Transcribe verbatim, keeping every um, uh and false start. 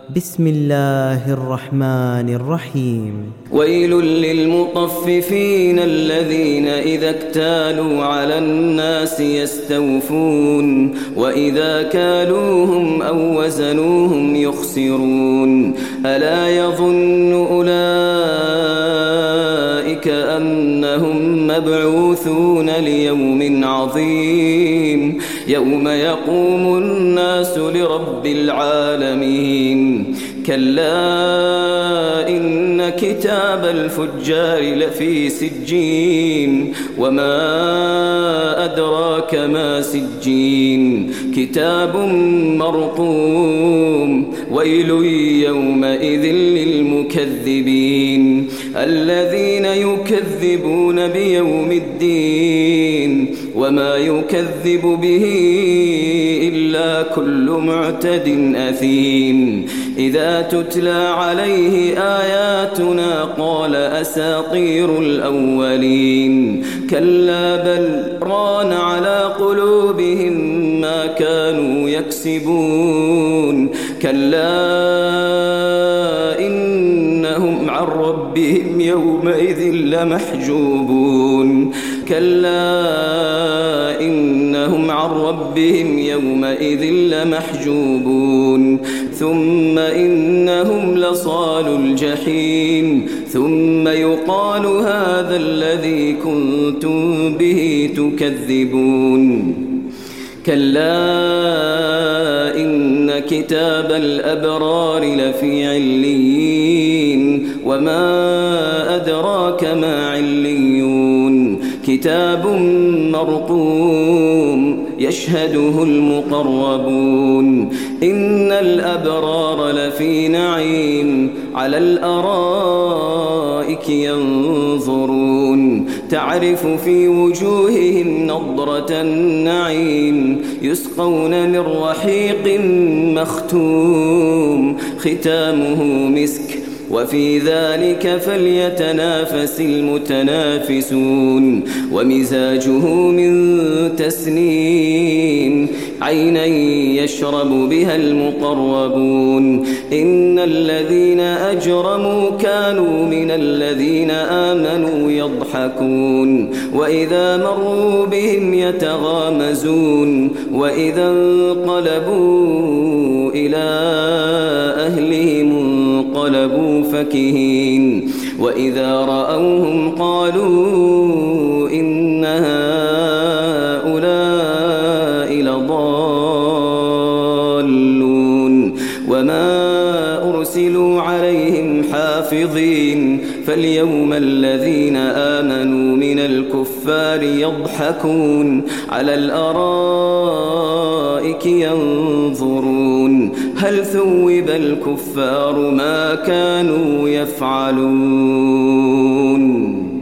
بسم الله الرحمن الرحيم. ويل للمطففين الذين إذا اكتالوا على الناس يستوفون وإذا كالوهم أو وزنوهم يخسرون ألا يظن أولئك أنهم مبعوثون ليوم عظيم يوم يقوم الناس لرب العالمين كلا إن كتاب الفجار لفي سجين وما أدراك ما سجين كتاب مرقوم ويل يومئذ للمكذبين الذين يكذبون بيوم الدين وما يكذب به إلا كل معتد أثيم إذا تتلى عليه آياتنا قال أساطير الأولين كلا بل ران على قلوبهم ما كانوا يكسبون كلا إنهم عن ربهم يومئذ لمحجوبون كلا إنهم عن ربهم يومئذ لمحجوبون ثم إنهم لصال الجحيم ثم يقال هذا الذي كنتم به تكذبون كلا إن كتاب الأبرار لفي عليين وما أدراك ما عليون كتاب مرقوم يشهده المقربون إن الأبرار لفي نعيم على الأرائك ينظرون تعرف في وجوههم نضرة النعيم يسقون من رحيق مختوم ختامه مسك وفي ذلك فليتنافس المتنافسون ومزاجه من تسنيم عينا يشرب بها المقربون إن الذين أجرموا كانوا من الذين آمنوا يضحكون وإذا مروا بهم يتغامزون وإذا انقلبوا إلى أهلهم انقلبوا فكهين وإذا رأوهم قالوا إن هؤلاء لضالون وما أرسلوا عليهم حافظين فاليوم الذين آمنوا من الكفار يضحكون على الأرائك ينظرون هل ثوب الكفار ما كانوا يفعلون.